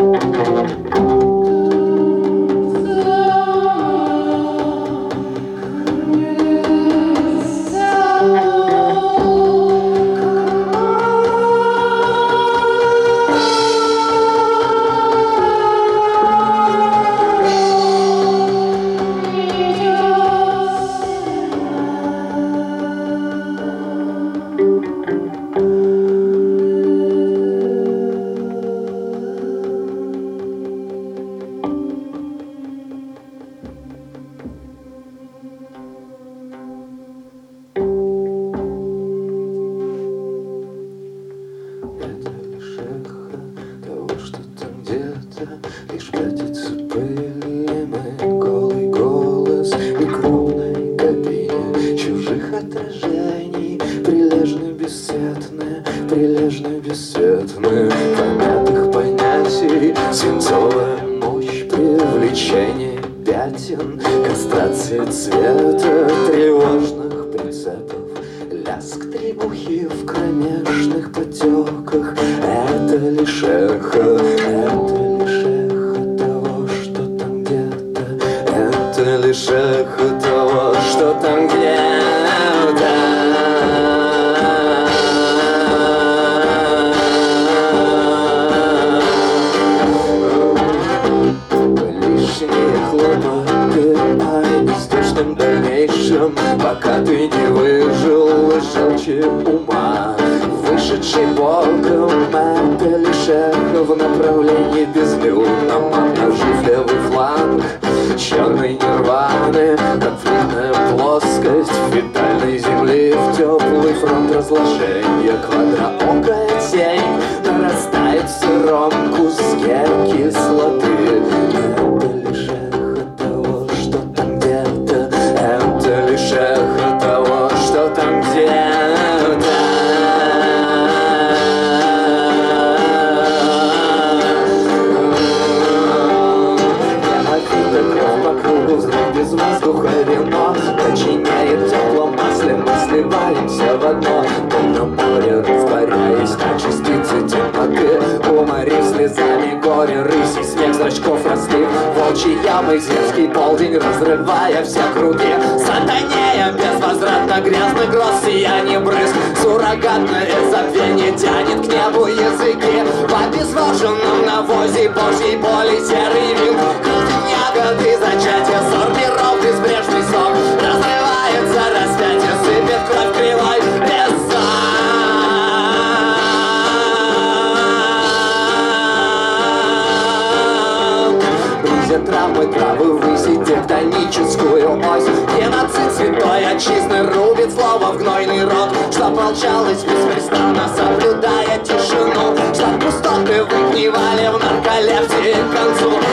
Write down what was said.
Лишь катится пыль, мой голый голос в огромной кабине чужих отражений, прилежно бесцветны помятых понятий, свинцовая мощь привлечения пятен, кастрация цвета тревожных прицепов, лязг требухи в кромешных потеках. Это лишь эхо того, что там где-то. Это лишь эхо того, что там где-то. Лишние хлопоты о нездешнем дальнейшем, пока ты не выжил из желчи ума, вышедший боком. Это лишь эхо в направлении безлюдном, обнажив левый фланг черной нирваны, конфликтная плоскость витальной земли в теплый фронт разложения. Квадроокая тень нарастает в сыром куске кислоты. Это лишь эхо того, что там где-то. Это лишь эхо того, что там где-то. Без воздуха вино подчиняет теплом масле. Мы сливаемся в одно темном море, растворяясь на частицы темноты, уморив слезами горе рыси, смех зрачков разлив волчьи ямы, зверский полдень разрывая все круги. Сатанея безвозвратно грязный гроз, сияние брызг, суррогатное забвение тянет к небу языки. В обезвоженном навозе божьей боли серый вин, ягоды зачатия, сорбиров безбрежный сок, разрывается распятие, сыпет кровь кривой леса. Близят травмы, травы выси тектоническую ось. Геноцид святой отчизны рубит слово в гнойный рот, что молчалось беспрестанно, соблюдая тишину, что пустоты выгнивали в нарколепсии к концу.